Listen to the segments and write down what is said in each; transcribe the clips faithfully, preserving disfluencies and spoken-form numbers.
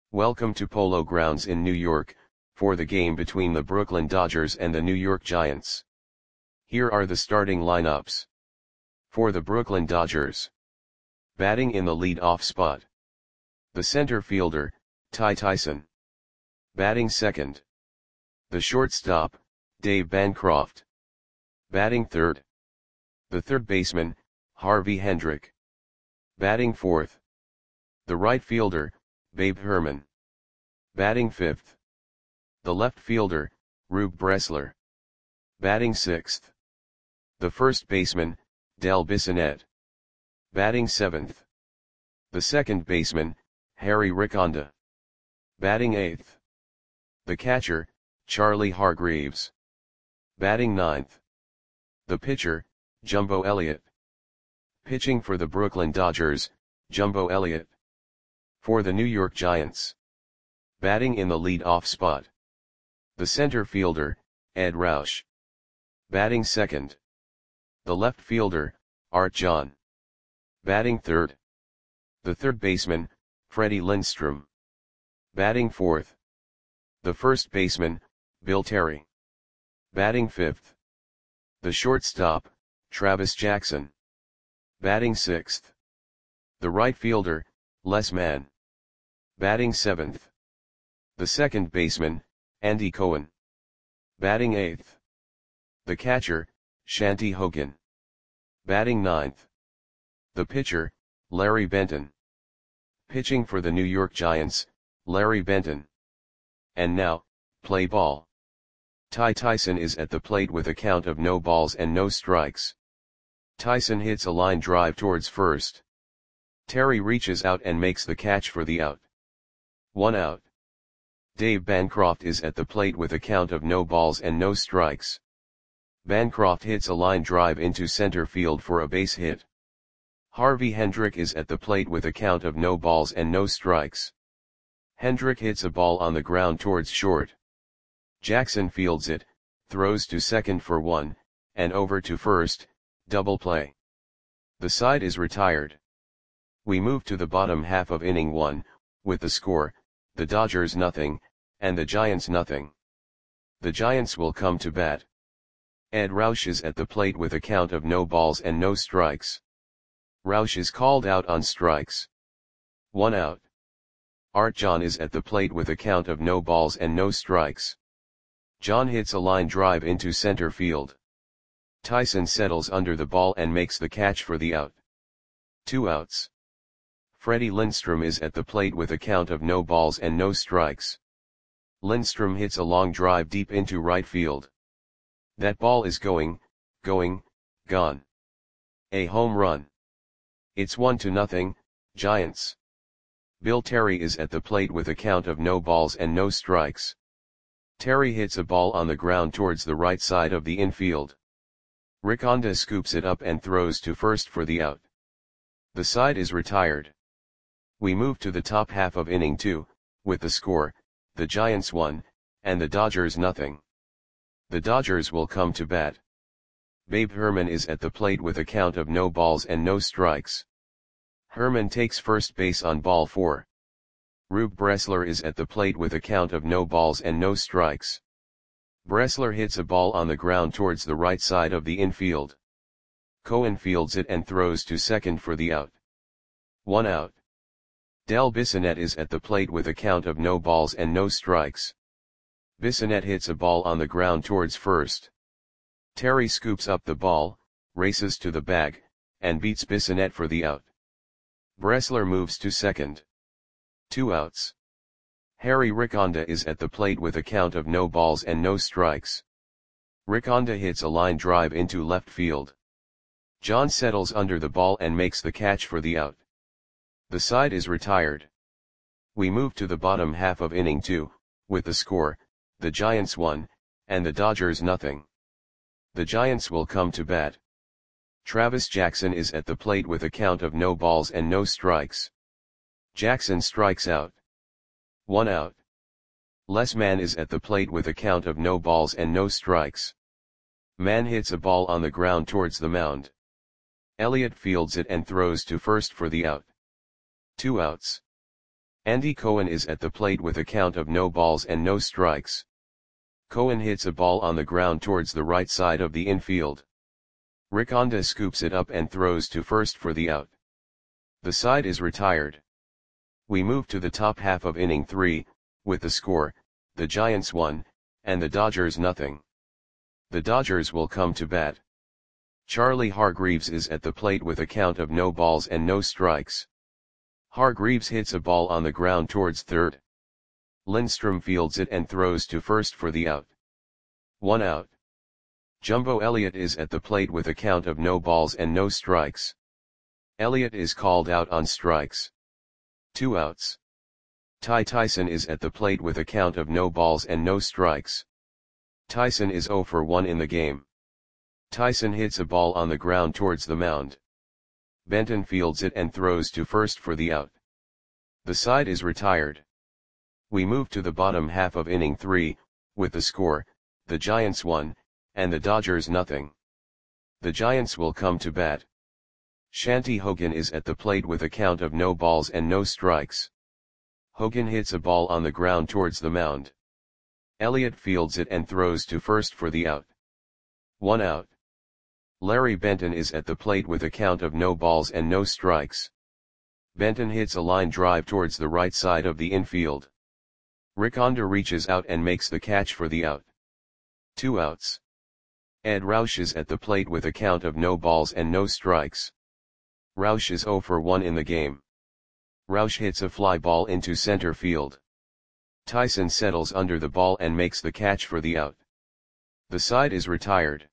Welcome to Polo Grounds in New York, for the game between the Brooklyn Dodgers and the New York Giants. Here are the starting lineups. For the Brooklyn Dodgers. Batting in the lead-off spot. The center fielder, Ty Tyson. Batting second. The shortstop, Dave Bancroft. Batting third. The third baseman, Harvey Hendrick. Batting fourth. The right fielder, Babe Herman. Batting fifth. The left fielder, Rube Bressler. Batting sixth. The first baseman, Del Bissonette. Batting seventh. The second baseman, Harry Riconda. Batting eighth. The catcher, Charlie Hargreaves. Batting ninth. The pitcher, Jumbo Elliott. Pitching for the Brooklyn Dodgers, Jumbo Elliott. For the New York Giants. Batting in the lead-off spot. The center fielder, Ed Roush. Batting second. The left fielder, Art John. Batting third. The third baseman, Freddie Lindstrom. Batting fourth. The first baseman, Bill Terry. Batting fifth. The shortstop, Travis Jackson. Batting sixth. The right fielder, Les Mann. Batting seventh. The second baseman, Andy Cohen. Batting eighth. The catcher, Shanty Hogan. Batting ninth. The pitcher, Larry Benton. Pitching for the New York Giants, Larry Benton. And now, play ball. Ty Tyson is at the plate with a count of no balls and no strikes. Tyson hits a line drive towards first. Terry reaches out and makes the catch for the out. One out. Dave Bancroft is at the plate with a count of no balls and no strikes. Bancroft hits a line drive into center field for a base hit. Harvey Hendrick is at the plate with a count of no balls and no strikes. Hendrick hits a ball on the ground towards short. Jackson fields it, throws to second for one, and over to first, double play. The side is retired. We move to the bottom half of inning one, with the score, the Dodgers nothing, and the Giants nothing. The Giants will come to bat. Ed Roush is at the plate with a count of no balls and no strikes. Roush is called out on strikes. One out. Art John is at the plate with a count of no balls and no strikes. John hits a line drive into center field. Tyson settles under the ball and makes the catch for the out. Two outs. Freddie Lindstrom is at the plate with a count of no balls and no strikes. Lindstrom hits a long drive deep into right field. That ball is going, going, gone. A home run. It's one to nothing, Giants. Bill Terry is at the plate with a count of no balls and no strikes. Terry hits a ball on the ground towards the right side of the infield. Riconda scoops it up and throws to first for the out. The side is retired. We move to the top half of inning two, with the score, the Giants one, and the Dodgers nothing. The Dodgers will come to bat. Babe Herman is at the plate with a count of no balls and no strikes. Herman takes first base on ball four. Rube Bressler is at the plate with a count of no balls and no strikes. Bressler hits a ball on the ground towards the right side of the infield. Cohen fields it and throws to second for the out. One out. Del Bissonette is at the plate with a count of no balls and no strikes. Bissonette hits a ball on the ground towards first. Terry scoops up the ball, races to the bag, and beats Bissonette for the out. Bressler moves to second. Two outs. Harry Riconda is at the plate with a count of no balls and no strikes. Riconda hits a line drive into left field. John settles under the ball and makes the catch for the out. The side is retired. We move to the bottom half of inning two, with the score, the Giants one, and the Dodgers nothing. The Giants will come to bat. Travis Jackson is at the plate with a count of no balls and no strikes. Jackson strikes out. One out. Les Mann is at the plate with a count of no balls and no strikes. Mann hits a ball on the ground towards the mound. Elliott fields it and throws to first for the out. Two outs. Andy Cohen is at the plate with a count of no balls and no strikes. Cohen hits a ball on the ground towards the right side of the infield. Riconda scoops it up and throws to first for the out. The side is retired. We move to the top half of inning three, with the score, the Giants one, and the Dodgers nothing. The Dodgers will come to bat. Charlie Hargreaves is at the plate with a count of no balls and no strikes. Hargreaves hits a ball on the ground towards third. Lindstrom fields it and throws to first for the out. One out. Jumbo Elliott is at the plate with a count of no balls and no strikes. Elliott is called out on strikes. Two outs. Ty Tyson is at the plate with a count of no balls and no strikes. Tyson is oh for one in the game. Tyson hits a ball on the ground towards the mound. Benton fields it and throws to first for the out. The side is retired. We move to the bottom half of inning three, with the score, the Giants one, and the Dodgers nothing. The Giants will come to bat. Shanty Hogan is at the plate with a count of no balls and no strikes. Hogan hits a ball on the ground towards the mound. Elliott fields it and throws to first for the out. One out. Larry Benton is at the plate with a count of no balls and no strikes. Benton hits a line drive towards the right side of the infield. Riconda reaches out and makes the catch for the out. Two outs. Ed Roush is at the plate with a count of no balls and no strikes. Roush is oh for one in the game. Roush hits a fly ball into center field. Tyson settles under the ball and makes the catch for the out. The side is retired.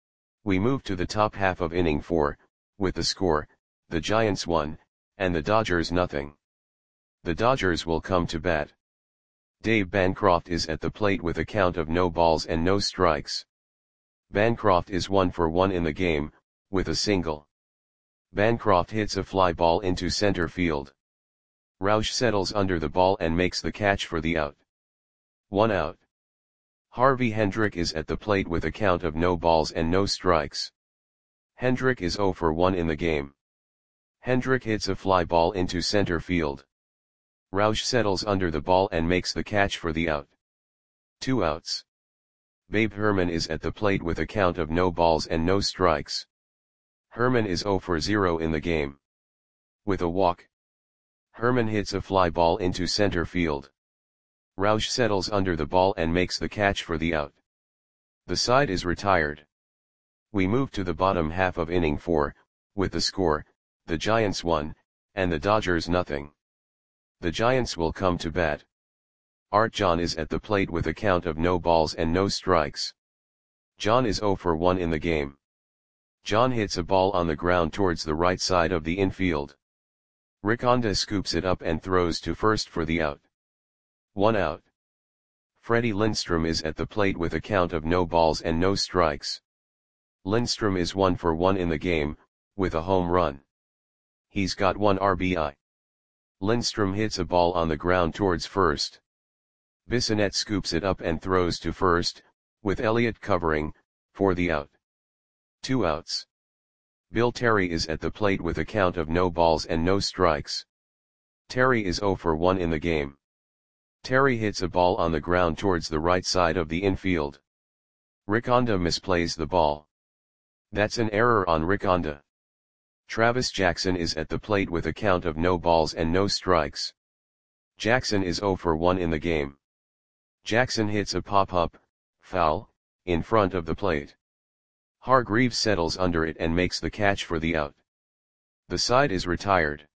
We move to the top half of inning four, with the score, the Giants one, and the Dodgers nothing. The Dodgers will come to bat. Dave Bancroft is at the plate with a count of no balls and no strikes. Bancroft is one for one in the game, with a single. Bancroft hits a fly ball into center field. Roush settles under the ball and makes the catch for the out. One out. Harvey Hendrick is at the plate with a count of no balls and no strikes. Hendrick is oh for one in the game. Hendrick hits a fly ball into center field. Roush settles under the ball and makes the catch for the out. Two outs. Babe Herman is at the plate with a count of no balls and no strikes. Herman is oh for zero in the game. With a walk. Herman hits a fly ball into center field. Roush settles under the ball and makes the catch for the out. The side is retired. We move to the bottom half of inning four, with the score, the Giants one, and the Dodgers nothing. The Giants will come to bat. Art John is at the plate with a count of no balls and no strikes. John is oh for one in the game. John hits a ball on the ground towards the right side of the infield. Riconda scoops it up and throws to first for the out. One out. Freddie Lindstrom is at the plate with a count of no balls and no strikes. Lindstrom is one for one in the game, with a home run. He's got one R B I. Lindstrom hits a ball on the ground towards first. Bissonette scoops it up and throws to first, with Elliott covering, for the out. Two outs. Bill Terry is at the plate with a count of no balls and no strikes. Terry is oh for one in the game. Terry hits a ball on the ground towards the right side of the infield. Riconda misplays the ball. That's an error on Riconda. Travis Jackson is at the plate with a count of no balls and no strikes. Jackson is oh for one in the game. Jackson hits a pop-up, foul, in front of the plate. Hargreaves settles under it and makes the catch for the out. The side is retired.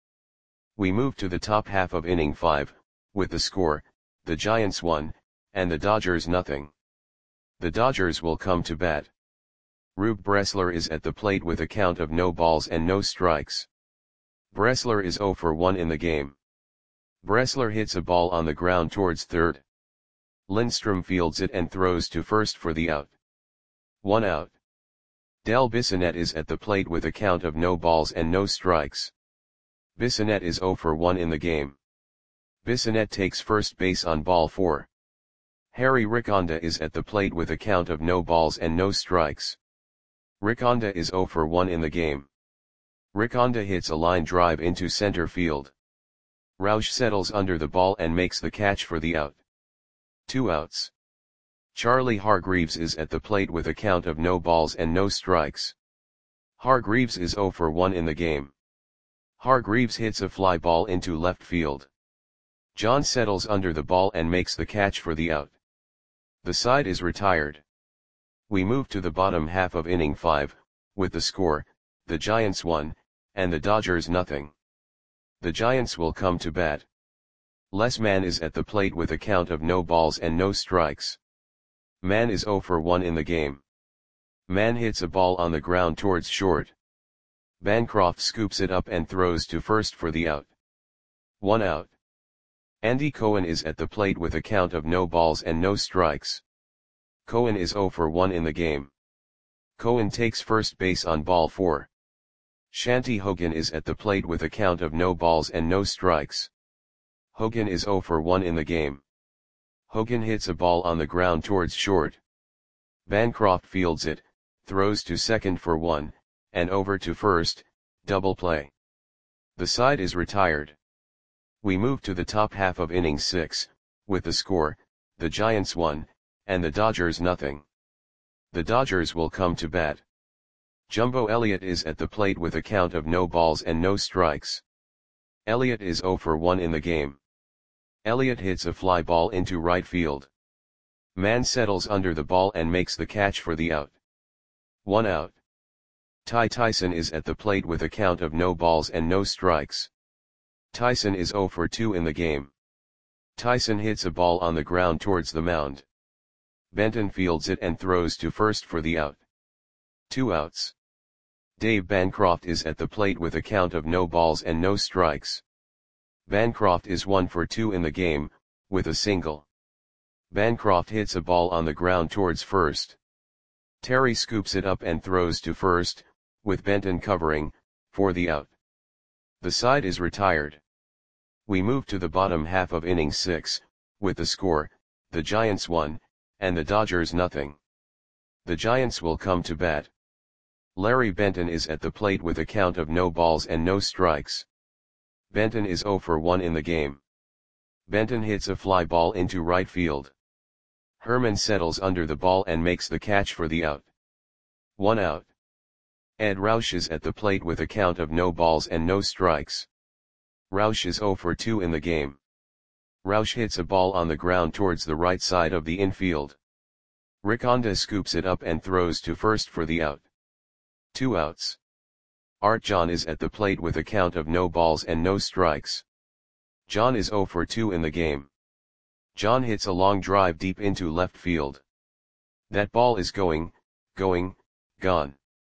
We move to the top half of inning five, with the score, the Giants one, and the Dodgers nothing. The Dodgers will come to bat. Rube Bressler is at the plate with a count of no balls and no strikes. Bressler is oh for one in the game. Bressler hits a ball on the ground towards third. Lindstrom fields it and throws to first for the out. One out. Del Bissonette is at the plate with a count of no balls and no strikes. Bissonette is oh for one in the game. Bissonette takes first base on ball four. Harry Riconda is at the plate with a count of no balls and no strikes. Riconda is oh for one in the game. Riconda hits a line drive into center field. Roush settles under the ball and makes the catch for the out. Two outs. Charlie Hargreaves is at the plate with a count of no balls and no strikes. Hargreaves is oh for one in the game. Hargreaves hits a fly ball into left field. John settles under the ball and makes the catch for the out. The side is retired. We move to the bottom half of inning five, with the score, the Giants one, and the Dodgers nothing. The Giants will come to bat. Les Mann is at the plate with a count of no balls and no strikes. Mann is oh for one in the game. Mann hits a ball on the ground towards short. Bancroft scoops it up and throws to first for the out. One out. Andy Cohen is at the plate with a count of no balls and no strikes. Cohen is oh for one in the game. Cohen takes first base on ball four. Shanty Hogan is at the plate with a count of no balls and no strikes. Hogan is oh for one in the game. Hogan hits a ball on the ground towards short. Bancroft fields it, throws to second for one, and over to first, double play. The side is retired. We move to the top half of inning six, with the score, the Giants one, and the Dodgers nothing. The Dodgers will come to bat. Jumbo Elliott is at the plate with a count of no balls and no strikes. Elliott is oh for one in the game. Elliott hits a fly ball into right field. Mann settles under the ball and makes the catch for the out. One out. Ty Tyson is at the plate with a count of no balls and no strikes. Tyson is oh for two in the game. Tyson hits a ball on the ground towards the mound. Benton fields it and throws to first for the out. Two outs. Dave Bancroft is at the plate with a count of no balls and no strikes. Bancroft is one for two in the game, with a single. Bancroft hits a ball on the ground towards first. Terry scoops it up and throws to first, with Benton covering, for the out. The side is retired. We move to the bottom half of inning six, with the score, the Giants one, and the Dodgers nothing. The Giants will come to bat. Larry Benton is at the plate with a count of no balls and no strikes. Benton is oh for one in the game. Benton hits a fly ball into right field. Herman settles under the ball and makes the catch for the out. One out. Ed Roush is at the plate with a count of no balls and no strikes. Roush is oh for two in the game. Roush hits a ball on the ground towards the right side of the infield. Riconda scoops it up and throws to first for the out. Two outs. Art John is at the plate with a count of no balls and no strikes. John is oh for two in the game. John hits a long drive deep into left field. That ball is going, going, gone.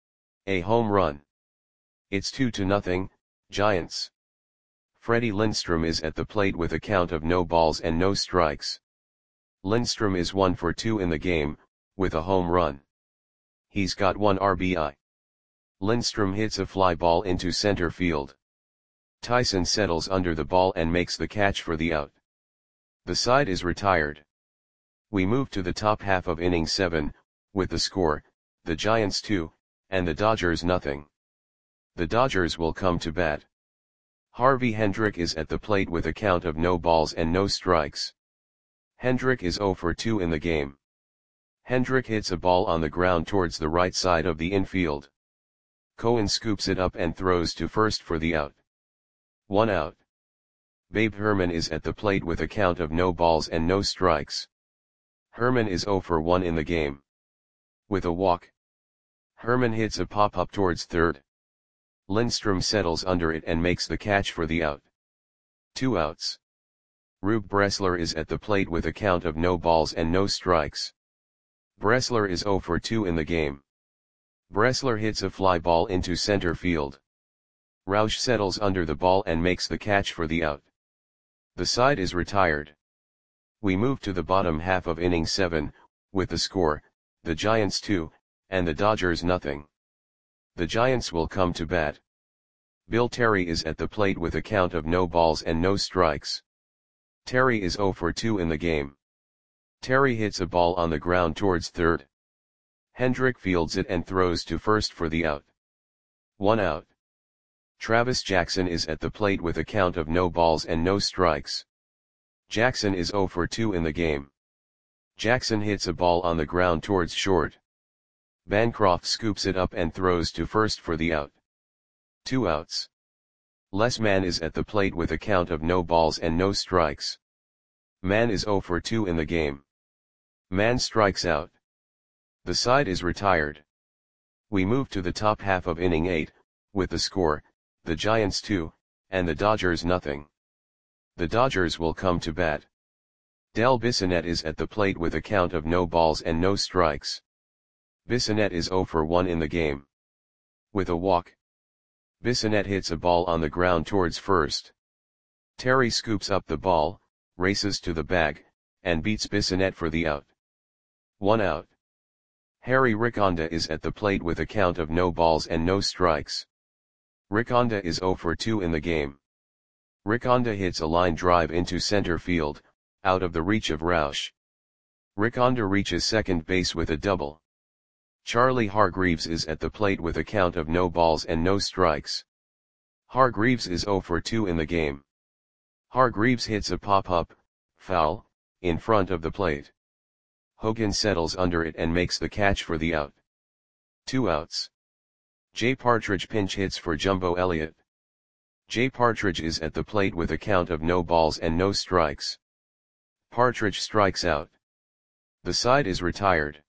A home run. It's two to nothing, Giants. Freddie Lindstrom is at the plate with a count of no balls and no strikes. Lindstrom is one for two in the game, with a home run. He's got one R B I. Lindstrom hits a fly ball into center field. Tyson settles under the ball and makes the catch for the out. The side is retired. We move to the top half of inning seven, with the score, the Giants two, and the Dodgers nothing. The Dodgers will come to bat. Harvey Hendrick is at the plate with a count of no balls and no strikes. Hendrick is oh for two in the game. Hendrick hits a ball on the ground towards the right side of the infield. Cohen scoops it up and throws to first for the out. One out. Babe Herman is at the plate with a count of no balls and no strikes. Herman is oh for one in the game. With a walk. Herman hits a pop-up towards third. Lindstrom settles under it and makes the catch for the out. Two outs. Rube Bressler is at the plate with a count of no balls and no strikes. Bressler is oh for two in the game. Bressler hits a fly ball into center field. Roush settles under the ball and makes the catch for the out. The side is retired. We move to the bottom half of inning seven, with the score, the Giants two, and the Dodgers nothing. The Giants will come to bat. Bill Terry is at the plate with a count of no balls and no strikes. Terry is oh for two in the game. Terry hits a ball on the ground towards third. Hendrick fields it and throws to first for the out. One out. Travis Jackson is at the plate with a count of no balls and no strikes. Jackson is zero for two in the game. Jackson hits a ball on the ground towards short. Bancroft scoops it up and throws to first for the out. Two outs. Les Mann is at the plate with a count of no balls and no strikes. Mann is zero for two in the game. Mann strikes out. The side is retired. We move to the top half of inning eight, with the score, the Giants two, and the Dodgers nothing. The Dodgers will come to bat. Del Bissonette is at the plate with a count of no balls and no strikes. Bissonette is zero for one in the game. With a walk. Bissonette hits a ball on the ground towards first. Terry scoops up the ball, races to the bag, and beats Bissonette for the out. One out. Harry Riconda is at the plate with a count of no balls and no strikes. Riconda is zero for two in the game. Riconda hits a line drive into center field, out of the reach of Roush. Riconda reaches second base with a double. Charlie Hargreaves is at the plate with a count of no balls and no strikes. Hargreaves is zero for two in the game. Hargreaves hits a pop-up, foul, in front of the plate. Hogan settles under it and makes the catch for the out. Two outs. Jay Partridge pinch hits for Jumbo Elliott. Jay Partridge is at the plate with a count of no balls and no strikes. Partridge strikes out. The side is retired.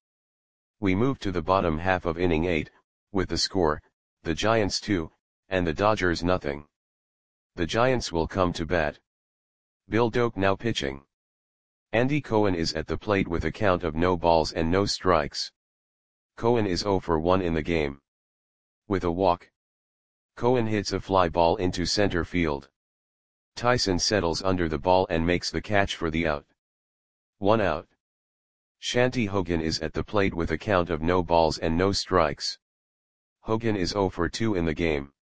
We move to the bottom half of inning eight, with the score, the Giants two, and the Dodgers nothing. The Giants will come to bat. Bill Doak now pitching. Andy Cohen is at the plate with a count of no balls and no strikes. Cohen is zero for one in the game. With a walk. Cohen hits a fly ball into center field. Tyson settles under the ball and makes the catch for the out. One out. Shanty Hogan is at the plate with a count of no balls and no strikes. Hogan is zero for two in the game.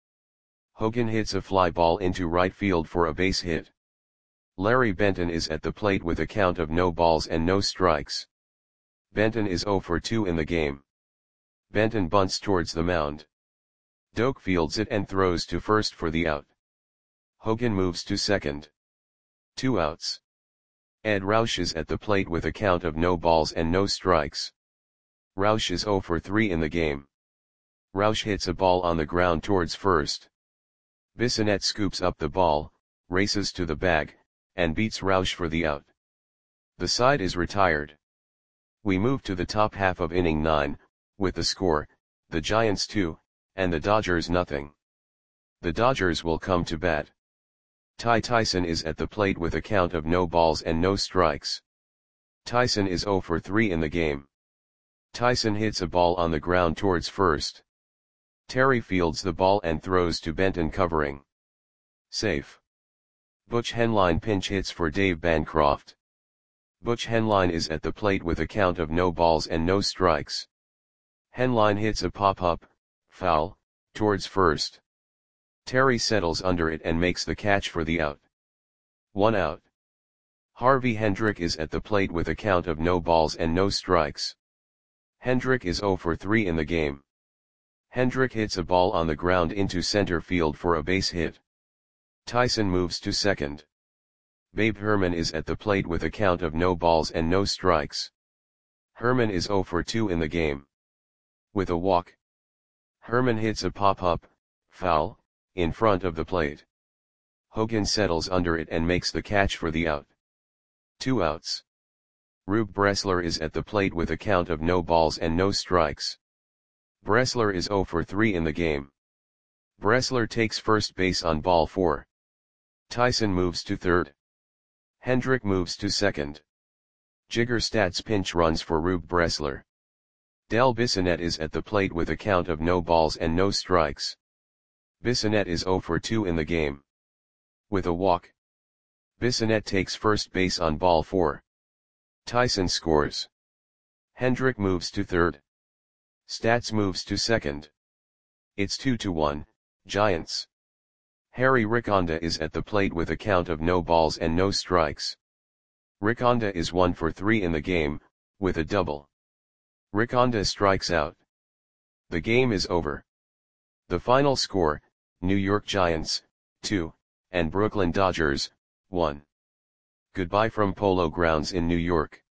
Hogan hits a fly ball into right field for a base hit. Larry Benton is at the plate with a count of no balls and no strikes. Benton is zero for two in the game. Benton bunts towards the mound. Doak fields it and throws to first for the out. Hogan moves to second. Two outs. Ed Roush is at the plate with a count of no balls and no strikes. Roush is zero for three in the game. Roush hits a ball on the ground towards first. Bissonette scoops up the ball, races to the bag, and beats Roush for the out. The side is retired. We move to the top half of inning nine, with the score, the Giants two, and the Dodgers nothing. The Dodgers will come to bat. Ty Tyson is at the plate with a count of no balls and no strikes. Tyson is zero for three in the game. Tyson hits a ball on the ground towards first. Terry fields the ball and throws to Benton covering. Safe. Butch Henline pinch hits for Dave Bancroft. Butch Henline is at the plate with a count of no balls and no strikes. Henline hits a pop-up, foul, towards first. Terry settles under it and makes the catch for the out. One out. Harvey Hendrick is at the plate with a count of no balls and no strikes. Hendrick is zero for three in the game. Hendrick hits a ball on the ground into center field for a base hit. Tyson moves to second. Babe Herman is at the plate with a count of no balls and no strikes. Herman is zero for two in the game. With a walk. Herman hits a pop-up, foul, in front of the plate. Hogan settles under it and makes the catch for the out. Two outs. Rube Bressler is at the plate with a count of no balls and no strikes. Bressler is zero for three in the game. Bressler takes first base on ball four. Tyson moves to third. Hendrick moves to second. Jigger Stats pinch runs for Rube Bressler. Del Bissonette is at the plate with a count of no balls and no strikes. Bissonette is zero for two in the game. With a walk. Bissonette takes first base on ball four. Tyson scores. Hendrick moves to third. Stats moves to second. It's two to one, Giants. Harry Riconda is at the plate with a count of no balls and no strikes. Riconda is one for three in the game, with a double. Riconda strikes out. The game is over. The final score, New York Giants, two, and Brooklyn Dodgers, one. Goodbye from Polo Grounds in New York.